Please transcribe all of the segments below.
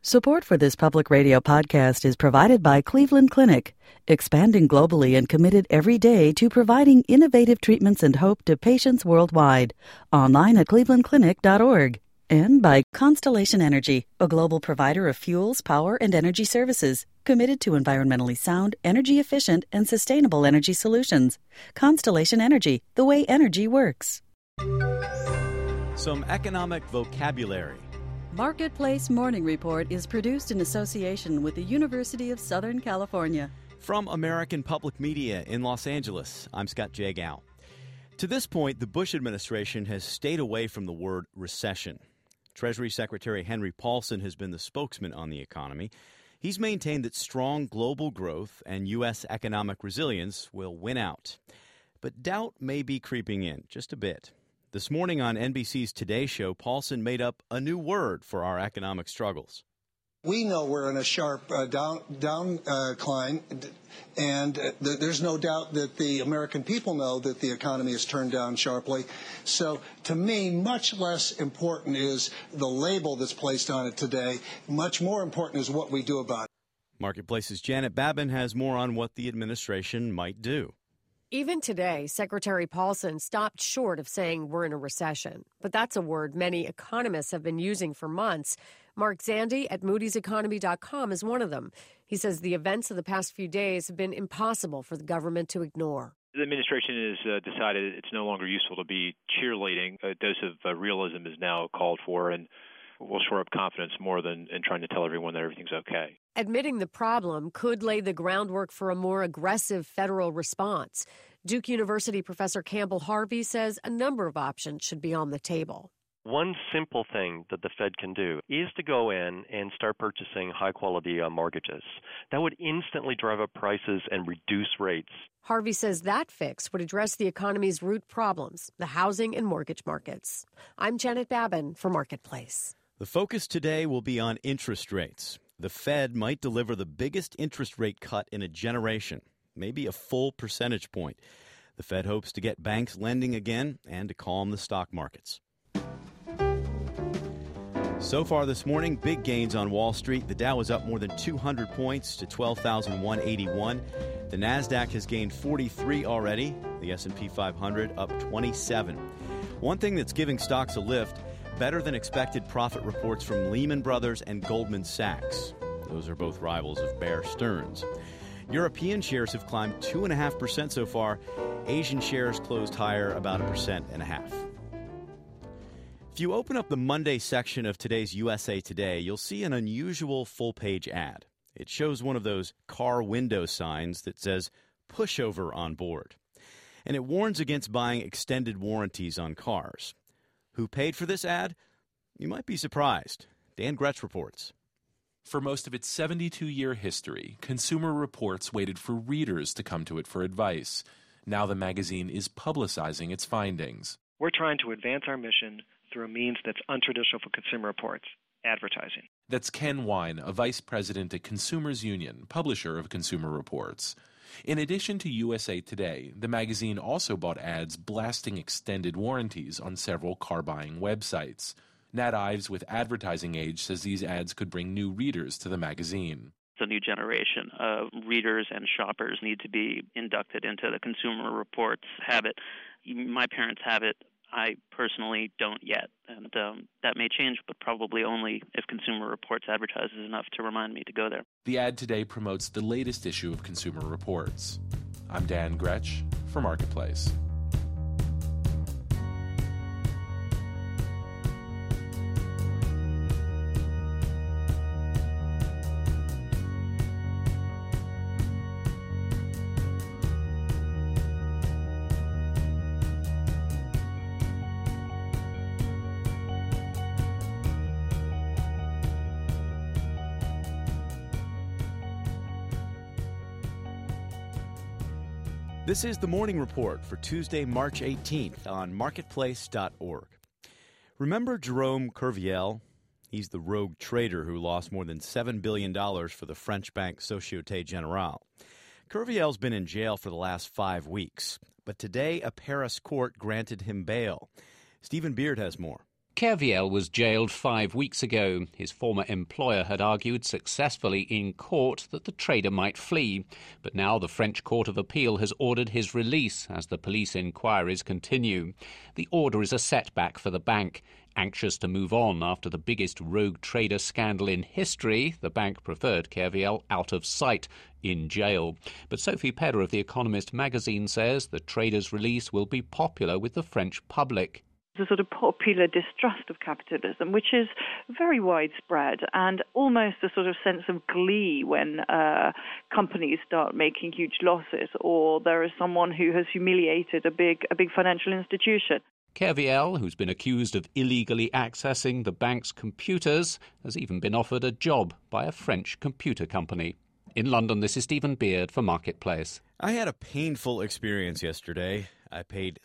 Support for this public radio podcast is provided by Cleveland Clinic, expanding globally and committed every day to providing innovative treatments and hope to patients worldwide. Online at clevelandclinic.org. And by Constellation Energy, a global provider of fuels, power, and energy services, committed to environmentally sound, energy-efficient, and sustainable energy solutions. Constellation Energy, the way energy works. Some economic vocabulary. Marketplace Morning Report is produced in association with the University of Southern California. From American Public Media in Los Angeles, I'm Scott Jagow. To this point, the Bush administration has stayed away from the word recession. Treasury Secretary Henry Paulson has been the spokesman on the economy. He's maintained that strong global growth and U.S. economic resilience will win out. But doubt may be creeping in just a bit. This morning on NBC's Today Show, Paulson made up a new word for our economic struggles. We know we're in a sharp decline, and there's no doubt that the American people know that the economy has turned down sharply. So to me, much less important is the label that's placed on it today. Much more important is what we do about it. Marketplace's Janet Babin has more on what the administration might do. Even today, Secretary Paulson stopped short of saying we're in a recession. But that's a word many economists have been using for months. Mark Zandi at moody'seconomy.com is one of them. He says the events of the past few days have been impossible for the government to ignore. The administration has decided it's no longer useful to be cheerleading. A dose of realism is now called for, and will shore up confidence more than in trying to tell everyone that everything's okay. Admitting the problem could lay the groundwork for a more aggressive federal response. Duke University professor Campbell Harvey says a number of options should be on the table. One simple thing that the Fed can do is to go in and start purchasing high-quality mortgages. That would instantly drive up prices and reduce rates. Harvey says that fix would address the economy's root problems, the housing and mortgage markets. I'm Janet Babin for Marketplace. The focus today will be on interest rates. The Fed might deliver the biggest interest rate cut in a generation, maybe a full percentage point. The Fed hopes to get banks lending again and to calm the stock markets. So far this morning, big gains on Wall Street. The Dow is up more than 200 points to 12,181. The Nasdaq has gained 43 already. The S&P 500 up 27. One thing that's giving stocks a lift, better than expected profit reports from Lehman Brothers and Goldman Sachs. Those are both rivals of Bear Stearns. European shares have climbed 2.5% so far. Asian shares closed higher about 1.5%. If you open up the Monday section of today's USA Today, you'll see an unusual full-page ad. It shows one of those car window signs that says pushover on board. And it warns against buying extended warranties on cars. Who paid for this ad? You might be surprised. Dan Gretsch reports. For most of its 72-year history, Consumer Reports waited for readers to come to it for advice. Now the magazine is publicizing its findings. We're trying to advance our mission through a means that's untraditional for Consumer Reports, advertising. That's Ken Wine, a vice president at Consumers Union, publisher of Consumer Reports. In addition to USA Today, the magazine also bought ads blasting extended warranties on several car-buying websites. Nat Ives with Advertising Age says these ads could bring new readers to the magazine. The new generation of readers and shoppers need to be inducted into the Consumer Reports habit. My parents have it. I personally don't yet, and that may change, but probably only if Consumer Reports advertises enough to remind me to go there. The ad today promotes the latest issue of Consumer Reports. I'm Dan Gretsch for Marketplace. This is the Morning Report for Tuesday, March 18th on Marketplace.org. Remember Jerome Kerviel? He's the rogue trader who lost more than $7 billion for the French bank Société Générale. Kerviel's been in jail for the last 5 weeks, but today a Paris court granted him bail. Stephen Beard has more. Kerviel was jailed 5 weeks ago. His former employer had argued successfully in court that the trader might flee. But now the French Court of Appeal has ordered his release as the police inquiries continue. The order is a setback for the bank. Anxious to move on after the biggest rogue trader scandal in history, the bank preferred Kerviel out of sight in jail. But Sophie Pedder of The Economist magazine says the trader's release will be popular with the French public. The sort of popular distrust of capitalism, which is very widespread, and almost a sort of sense of glee when companies start making huge losses, or there is someone who has humiliated a big financial institution. Kerviel, who's been accused of illegally accessing the bank's computers, has even been offered a job by a French computer company. In London, this is Stephen Beard for Marketplace. I had a painful experience yesterday. I paid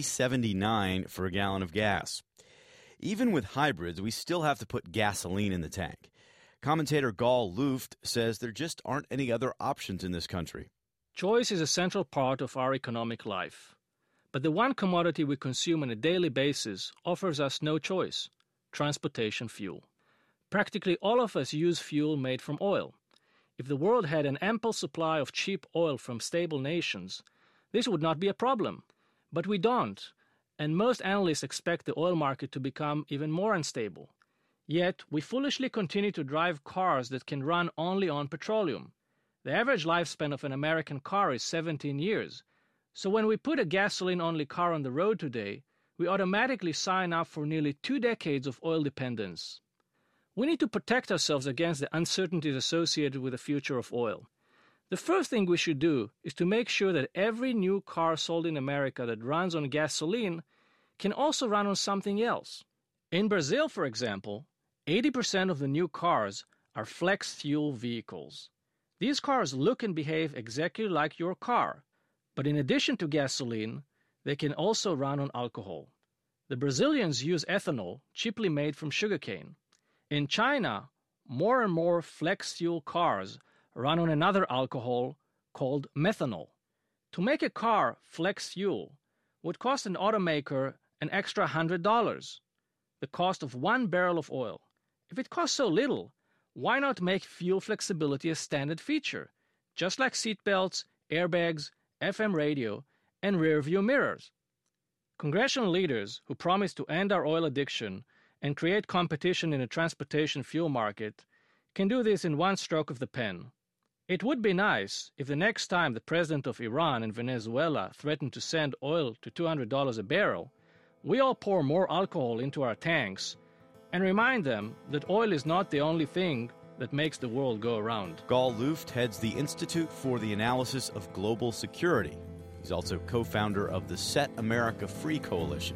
$3.79 for a gallon of gas. Even with hybrids, we still have to put gasoline in the tank. Commentator Gal Luft says there just aren't any other options in this country. Choice is a central part of our economic life. But the one commodity we consume on a daily basis offers us no choice: transportation fuel. Practically all of us use fuel made from oil. If the world had an ample supply of cheap oil from stable nations, this would not be a problem. But we don't, and most analysts expect the oil market to become even more unstable. Yet, we foolishly continue to drive cars that can run only on petroleum. The average lifespan of an American car is 17 years. So when we put a gasoline-only car on the road today, we automatically sign up for nearly 2 decades of oil dependence. We need to protect ourselves against the uncertainties associated with the future of oil. The first thing we should do is to make sure that every new car sold in America that runs on gasoline can also run on something else. In Brazil, for example, 80% of the new cars are flex-fuel vehicles. These cars look and behave exactly like your car, but in addition to gasoline, they can also run on alcohol. The Brazilians use ethanol, cheaply made from sugarcane. In China, more and more flex-fuel cars run on another alcohol called methanol. To make a car flex-fuel would cost an automaker an extra $100, the cost of 1 barrel of oil. If it costs so little, why not make fuel flexibility a standard feature, just like seatbelts, airbags, FM radio, and rear-view mirrors? Congressional leaders who promise to end our oil addiction and create competition in the transportation fuel market can do this in one stroke of the pen. It would be nice if the next time the president of Iran and Venezuela threaten to send oil to $200 a barrel, we all pour more alcohol into our tanks and remind them that oil is not the only thing that makes the world go around. Gal Luft heads the Institute for the Analysis of Global Security. He's also co-founder of the Set America Free Coalition.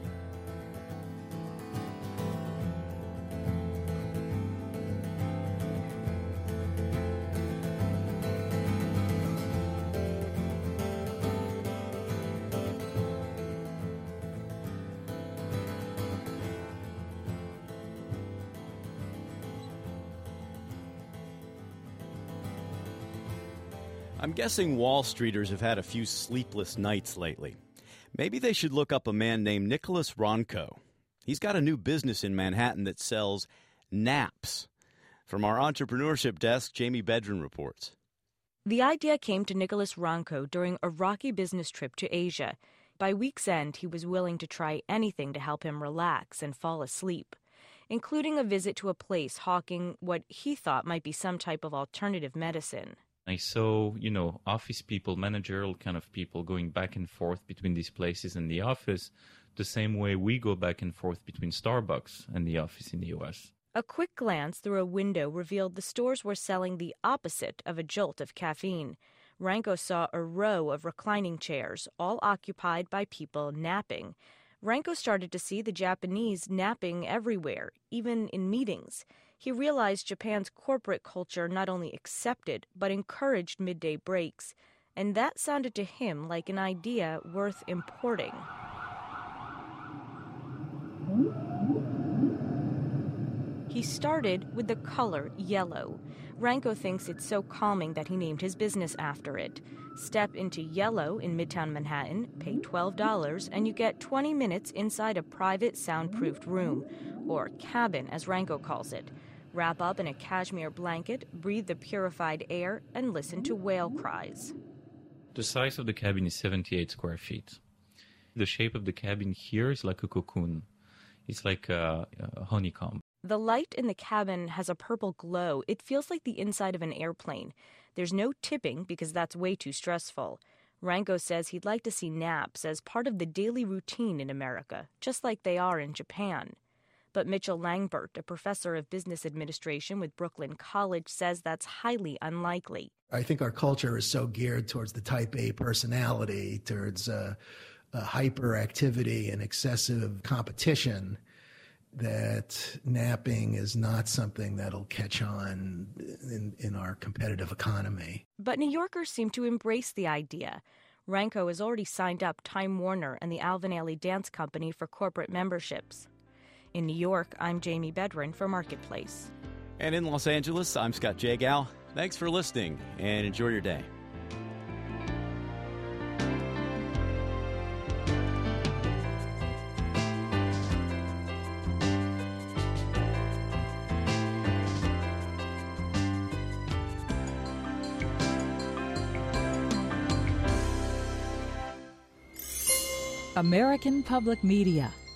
I'm guessing Wall Streeters have had a few sleepless nights lately. Maybe they should look up a man named Nicholas Ronco. He's got a new business in Manhattan that sells naps. From our entrepreneurship desk, Jamie Bedrin reports. The idea came to Nicholas Ronco during a rocky business trip to Asia. By week's end, he was willing to try anything to help him relax and fall asleep, including a visit to a place hawking what he thought might be some type of alternative medicine. I saw, office people, managerial kind of people going back and forth between these places and the office the same way we go back and forth between Starbucks and the office in the U.S. A quick glance through a window revealed the stores were selling the opposite of a jolt of caffeine. Ronco saw a row of reclining chairs, all occupied by people napping. Ronco started to see the Japanese napping everywhere, even in meetings. He realized Japan's corporate culture not only accepted but encouraged midday breaks, and that sounded to him like an idea worth importing. He He started with the color yellow. Ranko thinks it's so calming that he named his business after it. Step into Yellow in Midtown Manhattan, pay $12, and you get 20 minutes inside a private soundproofed room, or cabin as Ranko calls it. Wrap up in a cashmere blanket, breathe the purified air, and listen to whale cries. The size of the cabin is 78 square feet. The shape of the cabin here is like a cocoon. It's like a honeycomb. The light in the cabin has a purple glow. It feels like the inside of an airplane. There's no tipping because that's way too stressful. Ranko says he'd like to see naps as part of the daily routine in America, just like they are in Japan. But Mitchell Langbert, a professor of business administration with Brooklyn College, says that's highly unlikely. I think our culture is so geared towards the type A personality, towards hyperactivity and excessive competition, that napping is not something that'll catch on in our competitive economy. But New Yorkers seem to embrace the idea. Ranko has already signed up Time Warner and the Alvin Ailey Dance Company for corporate memberships. In New York, I'm Jamie Bedrin for Marketplace. And in Los Angeles, I'm Scott Jagow. Thanks for listening and enjoy your day. American Public Media